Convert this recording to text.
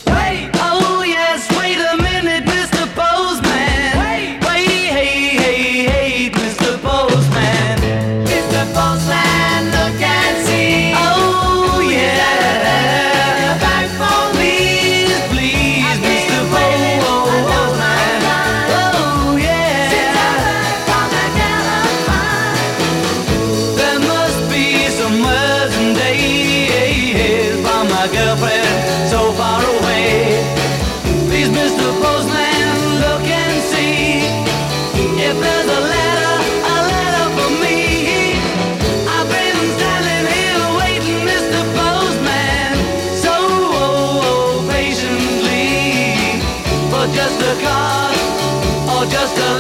Wait! Oh yes, wait a minute, Mr. Postman. Wait, hey, hey, hey, Mr. Postman. Mr. Postman, look and see. Oh yeah. Back for me, please, Mr. Postman. Oh yeah. There must be some words and days from my girlfriend so far away. Please, Mr. Postman, look and see if there's a letter for me. I've been standing here waiting, Mr. Postman, so patiently, for just a card or just a